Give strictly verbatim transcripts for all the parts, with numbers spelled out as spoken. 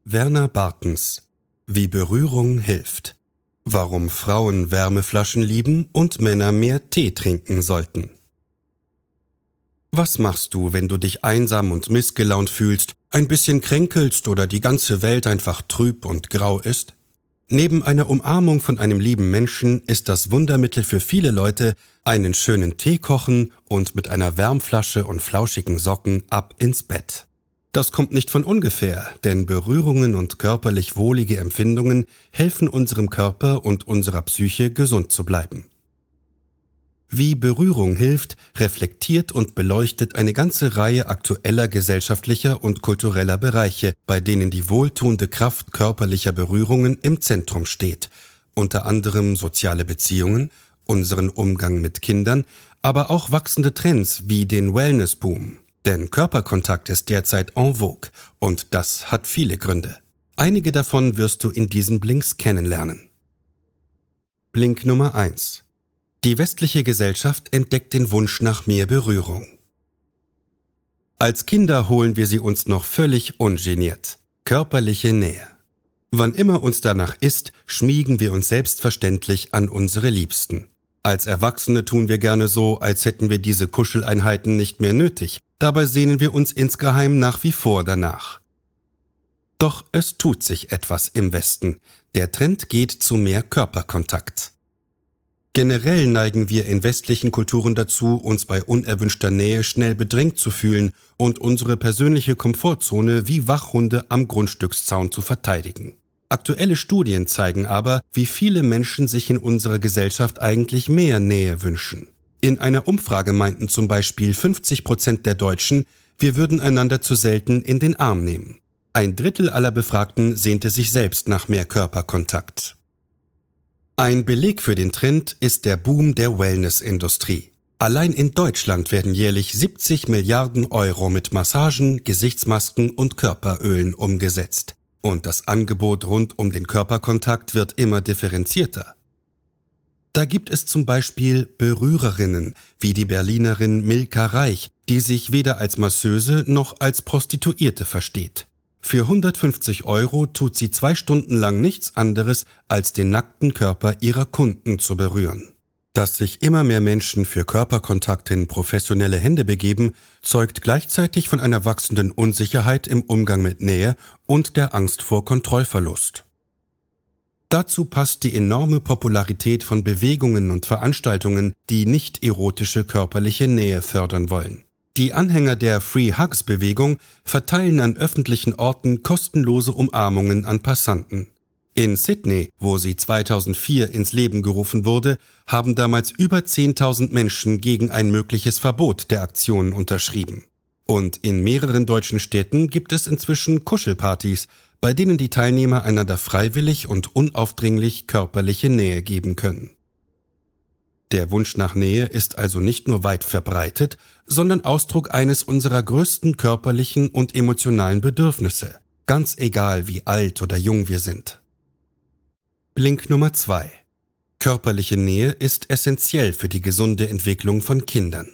Werner Bartens. Wie Berührung hilft. Warum Frauen Wärmeflaschen lieben und Männer mehr Tee trinken sollten. Was machst du, wenn du dich einsam und missgelaunt fühlst, ein bisschen kränkelst oder die ganze Welt einfach trüb und grau ist? Neben einer Umarmung von einem lieben Menschen ist das Wundermittel für viele Leute einen schönen Tee kochen und mit einer Wärmflasche und flauschigen Socken ab ins Bett. Das kommt nicht von ungefähr, denn Berührungen und körperlich wohlige Empfindungen helfen unserem Körper und unserer Psyche gesund zu bleiben. Wie Berührung hilft, reflektiert und beleuchtet eine ganze Reihe aktueller gesellschaftlicher und kultureller Bereiche, bei denen die wohltuende Kraft körperlicher Berührungen im Zentrum steht, unter anderem soziale Beziehungen, unseren Umgang mit Kindern, aber auch wachsende Trends wie den Wellness-Boom. Denn Körperkontakt ist derzeit en vogue und das hat viele Gründe. Einige davon wirst du in diesen Blinks kennenlernen. Blink Nummer eins. Die westliche Gesellschaft entdeckt den Wunsch nach mehr Berührung. Als Kinder holen wir sie uns noch völlig ungeniert. Körperliche Nähe. Wann immer uns danach ist, schmiegen wir uns selbstverständlich an unsere Liebsten. Als Erwachsene tun wir gerne so, als hätten wir diese Kuscheleinheiten nicht mehr nötig. Dabei sehnen wir uns insgeheim nach wie vor danach. Doch es tut sich etwas im Westen. Der Trend geht zu mehr Körperkontakt. Generell neigen wir in westlichen Kulturen dazu, uns bei unerwünschter Nähe schnell bedrängt zu fühlen und unsere persönliche Komfortzone wie Wachhunde am Grundstückszaun zu verteidigen. Aktuelle Studien zeigen aber, wie viele Menschen sich in unserer Gesellschaft eigentlich mehr Nähe wünschen. In einer Umfrage meinten zum Beispiel fünfzig Prozent der Deutschen, wir würden einander zu selten in den Arm nehmen. Ein Drittel aller Befragten sehnte sich selbst nach mehr Körperkontakt. Ein Beleg für den Trend ist der Boom der Wellness-Industrie. Allein in Deutschland werden jährlich siebzig Milliarden Euro mit Massagen, Gesichtsmasken und Körperölen umgesetzt. Und das Angebot rund um den Körperkontakt wird immer differenzierter. Da gibt es zum Beispiel Berührerinnen, wie die Berlinerin Milka Reich, die sich weder als Masseuse noch als Prostituierte versteht. Für hundertfünfzig Euro tut sie zwei Stunden lang nichts anderes, als den nackten Körper ihrer Kunden zu berühren. Dass sich immer mehr Menschen für Körperkontakt in professionelle Hände begeben, zeugt gleichzeitig von einer wachsenden Unsicherheit im Umgang mit Nähe und der Angst vor Kontrollverlust. Dazu passt die enorme Popularität von Bewegungen und Veranstaltungen, die nicht erotische körperliche Nähe fördern wollen. Die Anhänger der Free Hugs-Bewegung verteilen an öffentlichen Orten kostenlose Umarmungen an Passanten. In Sydney, wo sie zweitausendvier ins Leben gerufen wurde, haben damals über zehntausend Menschen gegen ein mögliches Verbot der Aktion unterschrieben. Und in mehreren deutschen Städten gibt es inzwischen Kuschelpartys, bei denen die Teilnehmer einander freiwillig und unaufdringlich körperliche Nähe geben können. Der Wunsch nach Nähe ist also nicht nur weit verbreitet, sondern Ausdruck eines unserer größten körperlichen und emotionalen Bedürfnisse, ganz egal wie alt oder jung wir sind. Blink Nummer zwei. Körperliche Nähe ist essentiell für die gesunde Entwicklung von Kindern.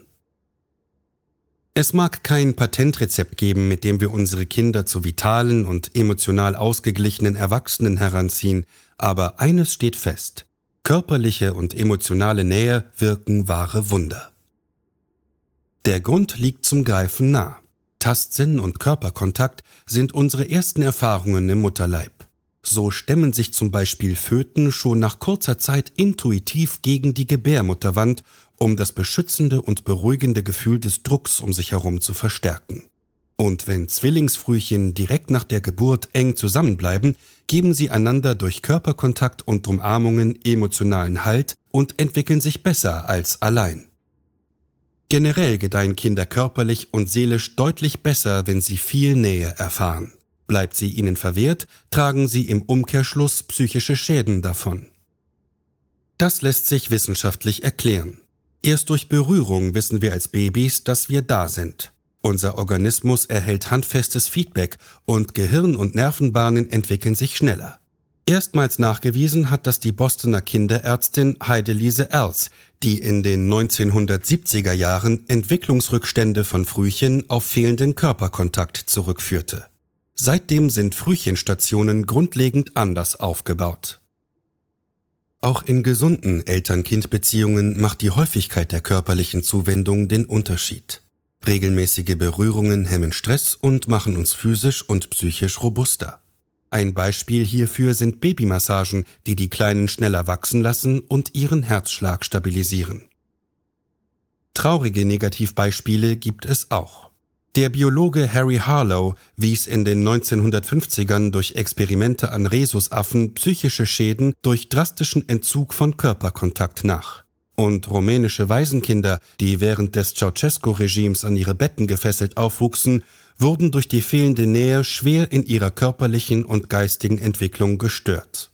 Es mag kein Patentrezept geben, mit dem wir unsere Kinder zu vitalen und emotional ausgeglichenen Erwachsenen heranziehen, aber eines steht fest: Körperliche und emotionale Nähe wirken wahre Wunder. Der Grund liegt zum Greifen nah. Tastsinn und Körperkontakt sind unsere ersten Erfahrungen im Mutterleib. So stemmen sich zum Beispiel Föten schon nach kurzer Zeit intuitiv gegen die Gebärmutterwand, um das beschützende und beruhigende Gefühl des Drucks um sich herum zu verstärken. Und wenn Zwillingsfrühchen direkt nach der Geburt eng zusammenbleiben, geben sie einander durch Körperkontakt und Umarmungen emotionalen Halt und entwickeln sich besser als allein. Generell gedeihen Kinder körperlich und seelisch deutlich besser, wenn sie viel Nähe erfahren. Bleibt sie ihnen verwehrt, tragen sie im Umkehrschluss psychische Schäden davon. Das lässt sich wissenschaftlich erklären. Erst durch Berührung wissen wir als Babys, dass wir da sind. Unser Organismus erhält handfestes Feedback und Gehirn- und Nervenbahnen entwickeln sich schneller. Erstmals nachgewiesen hat das die Bostoner Kinderärztin Heidelise Erls, die in den neunzehnhundertsiebziger Jahren Entwicklungsrückstände von Frühchen auf fehlenden Körperkontakt zurückführte. Seitdem sind Frühchenstationen grundlegend anders aufgebaut. Auch in gesunden Eltern-Kind-Beziehungen macht die Häufigkeit der körperlichen Zuwendung den Unterschied. Regelmäßige Berührungen hemmen Stress und machen uns physisch und psychisch robuster. Ein Beispiel hierfür sind Babymassagen, die die Kleinen schneller wachsen lassen und ihren Herzschlag stabilisieren. Traurige Negativbeispiele gibt es auch. Der Biologe Harry Harlow wies in den neunzehnhundertfünfzigern durch Experimente an Rhesusaffen psychische Schäden durch drastischen Entzug von Körperkontakt nach. Und rumänische Waisenkinder, die während des Ceausescu-Regimes an ihre Betten gefesselt aufwuchsen, wurden durch die fehlende Nähe schwer in ihrer körperlichen und geistigen Entwicklung gestört.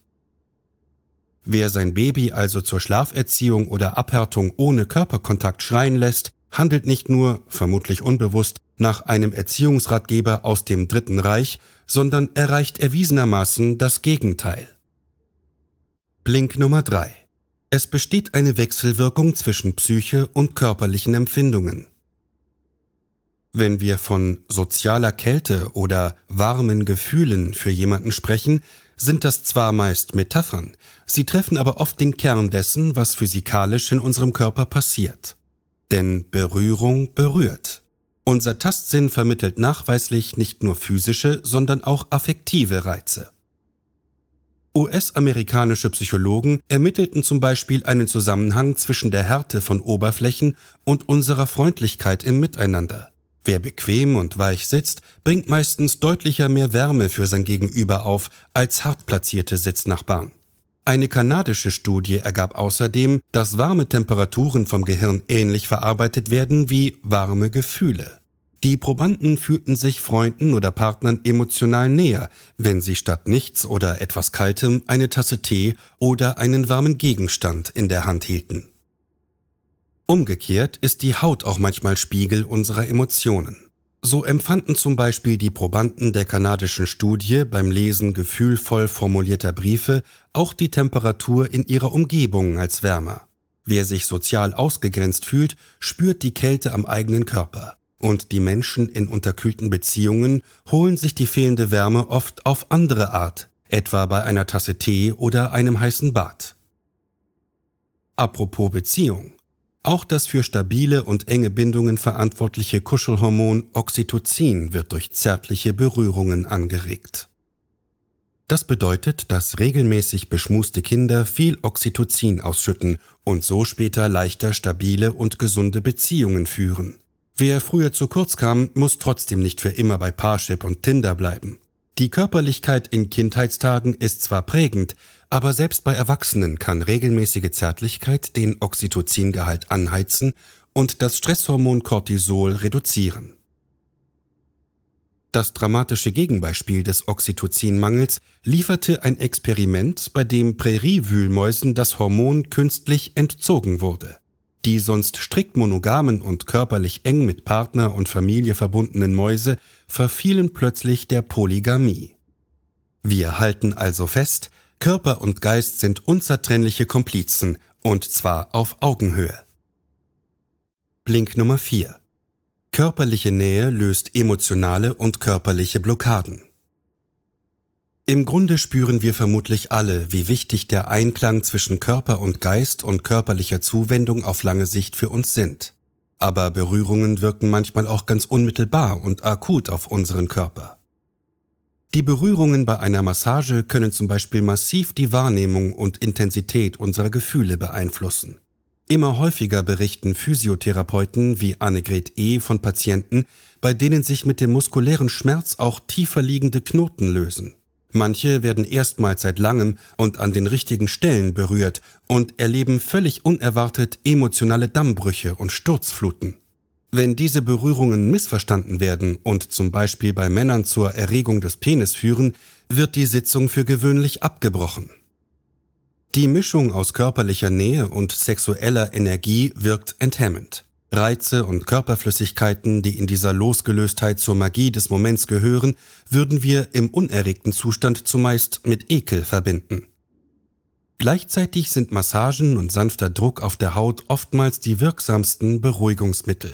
Wer sein Baby also zur Schlaferziehung oder Abhärtung ohne Körperkontakt schreien lässt, handelt nicht nur, vermutlich unbewusst, nach einem Erziehungsratgeber aus dem Dritten Reich, sondern erreicht erwiesenermaßen das Gegenteil. Blink Nummer drei. Es besteht eine Wechselwirkung zwischen Psyche und körperlichen Empfindungen. Wenn wir von sozialer Kälte oder warmen Gefühlen für jemanden sprechen, sind das zwar meist Metaphern, sie treffen aber oft den Kern dessen, was physikalisch in unserem Körper passiert. Denn Berührung berührt. Unser Tastsinn vermittelt nachweislich nicht nur physische, sondern auch affektive Reize. U S-amerikanische Psychologen ermittelten zum Beispiel einen Zusammenhang zwischen der Härte von Oberflächen und unserer Freundlichkeit im Miteinander. Wer bequem und weich sitzt, bringt meistens deutlicher mehr Wärme für sein Gegenüber auf als hart platzierte Sitznachbarn. Eine kanadische Studie ergab außerdem, dass warme Temperaturen vom Gehirn ähnlich verarbeitet werden wie warme Gefühle. Die Probanden fühlten sich Freunden oder Partnern emotional näher, wenn sie statt nichts oder etwas Kaltem eine Tasse Tee oder einen warmen Gegenstand in der Hand hielten. Umgekehrt ist die Haut auch manchmal Spiegel unserer Emotionen. So empfanden zum Beispiel die Probanden der kanadischen Studie beim Lesen gefühlvoll formulierter Briefe auch die Temperatur in ihrer Umgebung als wärmer. Wer sich sozial ausgegrenzt fühlt, spürt die Kälte am eigenen Körper. Und die Menschen in unterkühlten Beziehungen holen sich die fehlende Wärme oft auf andere Art, etwa bei einer Tasse Tee oder einem heißen Bad. Apropos Beziehung. Auch das für stabile und enge Bindungen verantwortliche Kuschelhormon Oxytocin wird durch zärtliche Berührungen angeregt. Das bedeutet, dass regelmäßig beschmuste Kinder viel Oxytocin ausschütten und so später leichter stabile und gesunde Beziehungen führen. Wer früher zu kurz kam, muss trotzdem nicht für immer bei Parship und Tinder bleiben. Die Körperlichkeit in Kindheitstagen ist zwar prägend, aber selbst bei Erwachsenen kann regelmäßige Zärtlichkeit den Oxytocingehalt anheizen und das Stresshormon Cortisol reduzieren. Das dramatische Gegenbeispiel des Oxytocinmangels lieferte ein Experiment, bei dem Präriewühlmäusen das Hormon künstlich entzogen wurde. Die sonst strikt monogamen und körperlich eng mit Partner und Familie verbundenen Mäuse verfielen plötzlich der Polygamie. Wir halten also fest, Körper und Geist sind unzertrennliche Komplizen, und zwar auf Augenhöhe. Blink Nummer vier. Körperliche Nähe löst emotionale und körperliche Blockaden. Im Grunde spüren wir vermutlich alle, wie wichtig der Einklang zwischen Körper und Geist und körperlicher Zuwendung auf lange Sicht für uns sind. Aber Berührungen wirken manchmal auch ganz unmittelbar und akut auf unseren Körper. Die Berührungen bei einer Massage können zum Beispiel massiv die Wahrnehmung und Intensität unserer Gefühle beeinflussen. Immer häufiger berichten Physiotherapeuten wie Annegret E. von Patienten, bei denen sich mit dem muskulären Schmerz auch tiefer liegende Knoten lösen. Manche werden erstmals seit langem und an den richtigen Stellen berührt und erleben völlig unerwartet emotionale Dammbrüche und Sturzfluten. Wenn diese Berührungen missverstanden werden und zum Beispiel bei Männern zur Erregung des Penis führen, wird die Sitzung für gewöhnlich abgebrochen. Die Mischung aus körperlicher Nähe und sexueller Energie wirkt enthemmend. Reize und Körperflüssigkeiten, die in dieser Losgelöstheit zur Magie des Moments gehören, würden wir im unerregten Zustand zumeist mit Ekel verbinden. Gleichzeitig sind Massagen und sanfter Druck auf der Haut oftmals die wirksamsten Beruhigungsmittel.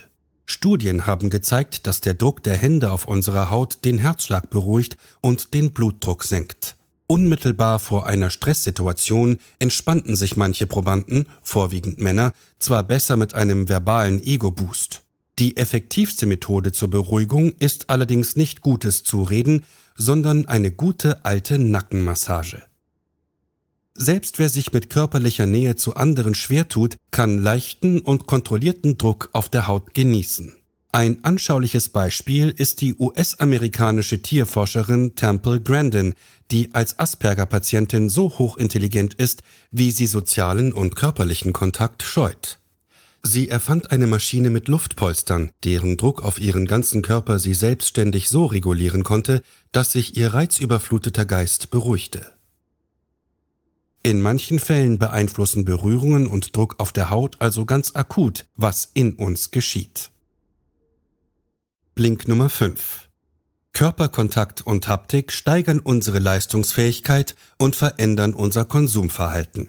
Studien haben gezeigt, dass der Druck der Hände auf unserer Haut den Herzschlag beruhigt und den Blutdruck senkt. Unmittelbar vor einer Stresssituation entspannten sich manche Probanden, vorwiegend Männer, zwar besser mit einem verbalen Ego-Boost. Die effektivste Methode zur Beruhigung ist allerdings nicht gutes Zureden, sondern eine gute alte Nackenmassage. Selbst wer sich mit körperlicher Nähe zu anderen schwer tut, kann leichten und kontrollierten Druck auf der Haut genießen. Ein anschauliches Beispiel ist die U S-amerikanische Tierforscherin Temple Grandin, die als Asperger-Patientin so hochintelligent ist, wie sie sozialen und körperlichen Kontakt scheut. Sie erfand eine Maschine mit Luftpolstern, deren Druck auf ihren ganzen Körper sie selbstständig so regulieren konnte, dass sich ihr reizüberfluteter Geist beruhigte. In manchen Fällen beeinflussen Berührungen und Druck auf der Haut also ganz akut, was in uns geschieht. Blink Nummer fünf. Körperkontakt und Haptik steigern unsere Leistungsfähigkeit und verändern unser Konsumverhalten.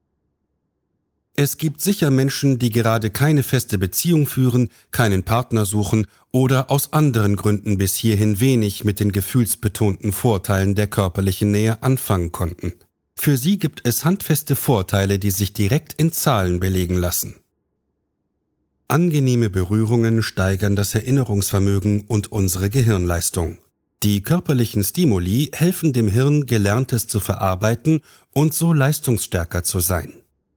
Es gibt sicher Menschen, die gerade keine feste Beziehung führen, keinen Partner suchen oder aus anderen Gründen bis hierhin wenig mit den gefühlsbetonten Vorteilen der körperlichen Nähe anfangen konnten. Für sie gibt es handfeste Vorteile, die sich direkt in Zahlen belegen lassen. Angenehme Berührungen steigern das Erinnerungsvermögen und unsere Gehirnleistung. Die körperlichen Stimuli helfen dem Hirn, Gelerntes zu verarbeiten und so leistungsstärker zu sein.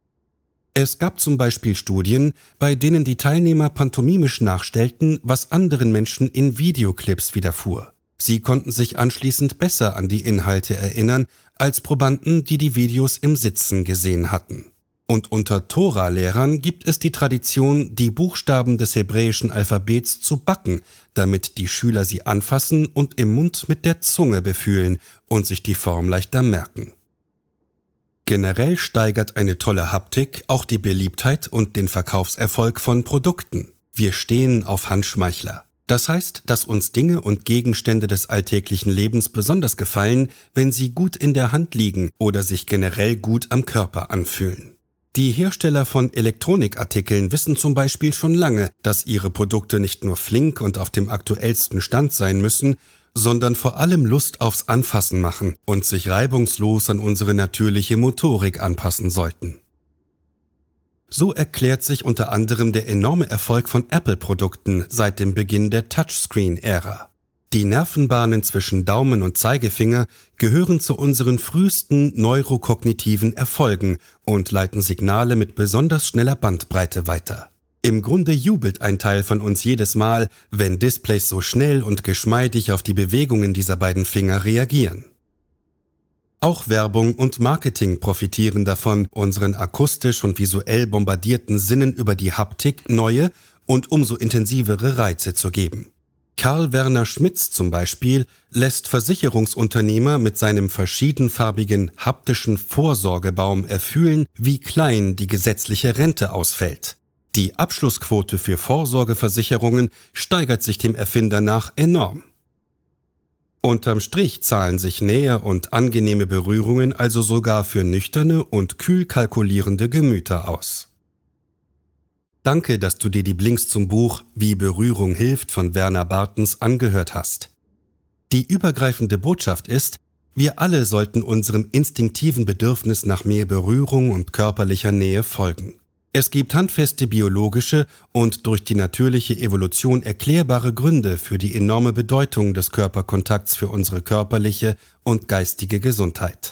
Es gab zum Beispiel Studien, bei denen die Teilnehmer pantomimisch nachstellten, was anderen Menschen in Videoclips widerfuhr. Sie konnten sich anschließend besser an die Inhalte erinnern, als Probanden, die die Videos im Sitzen gesehen hatten. Und unter Tora-Lehrern gibt es die Tradition, die Buchstaben des hebräischen Alphabets zu backen, damit die Schüler sie anfassen und im Mund mit der Zunge befühlen und sich die Form leichter merken. Generell steigert eine tolle Haptik auch die Beliebtheit und den Verkaufserfolg von Produkten. Wir stehen auf Handschmeichler. Das heißt, dass uns Dinge und Gegenstände des alltäglichen Lebens besonders gefallen, wenn sie gut in der Hand liegen oder sich generell gut am Körper anfühlen. Die Hersteller von Elektronikartikeln wissen zum Beispiel schon lange, dass ihre Produkte nicht nur flink und auf dem aktuellsten Stand sein müssen, sondern vor allem Lust aufs Anfassen machen und sich reibungslos an unsere natürliche Motorik anpassen sollten. So erklärt sich unter anderem der enorme Erfolg von Apple-Produkten seit dem Beginn der Touchscreen-Ära. Die Nervenbahnen zwischen Daumen und Zeigefinger gehören zu unseren frühesten neurokognitiven Erfolgen und leiten Signale mit besonders schneller Bandbreite weiter. Im Grunde jubelt ein Teil von uns jedes Mal, wenn Displays so schnell und geschmeidig auf die Bewegungen dieser beiden Finger reagieren. Auch Werbung und Marketing profitieren davon, unseren akustisch und visuell bombardierten Sinnen über die Haptik neue und umso intensivere Reize zu geben. Karl Werner Schmitz zum Beispiel lässt Versicherungsunternehmer mit seinem verschiedenfarbigen haptischen Vorsorgebaum erfühlen, wie klein die gesetzliche Rente ausfällt. Die Abschlussquote für Vorsorgeversicherungen steigert sich dem Erfinder nach enorm. Unterm Strich zahlen sich Nähe und angenehme Berührungen also sogar für nüchterne und kühl kalkulierende Gemüter aus. Danke, dass du dir die Blinks zum Buch Wie Berührung hilft von Werner Bartens angehört hast. Die übergreifende Botschaft ist, wir alle sollten unserem instinktiven Bedürfnis nach mehr Berührung und körperlicher Nähe folgen. Es gibt handfeste biologische und durch die natürliche Evolution erklärbare Gründe für die enorme Bedeutung des Körperkontakts für unsere körperliche und geistige Gesundheit.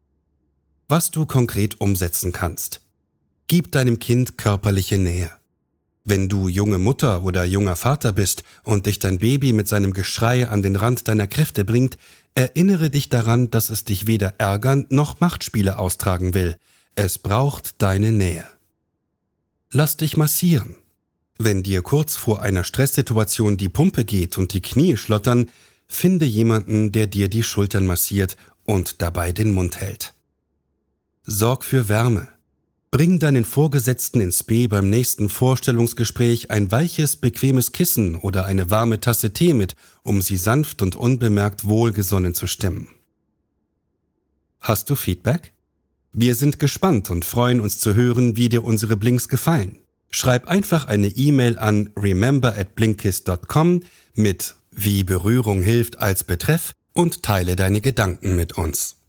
Was du konkret umsetzen kannst. Gib deinem Kind körperliche Nähe. Wenn du junge Mutter oder junger Vater bist und dich dein Baby mit seinem Geschrei an den Rand deiner Kräfte bringt, erinnere dich daran, dass es dich weder ärgern noch Machtspiele austragen will. Es braucht deine Nähe. Lass dich massieren. Wenn dir kurz vor einer Stresssituation die Pumpe geht und die Knie schlottern, finde jemanden, der dir die Schultern massiert und dabei den Mund hält. Sorg für Wärme. Bring deinen Vorgesetzten ins B beim nächsten Vorstellungsgespräch ein weiches, bequemes Kissen oder eine warme Tasse Tee mit, um sie sanft und unbemerkt wohlgesonnen zu stimmen. Hast du Feedback? Wir sind gespannt und freuen uns zu hören, wie dir unsere Blinks gefallen. Schreib einfach eine E-Mail an remember at blinkist dot com mit »Wie Berührung hilft« als Betreff und teile deine Gedanken mit uns.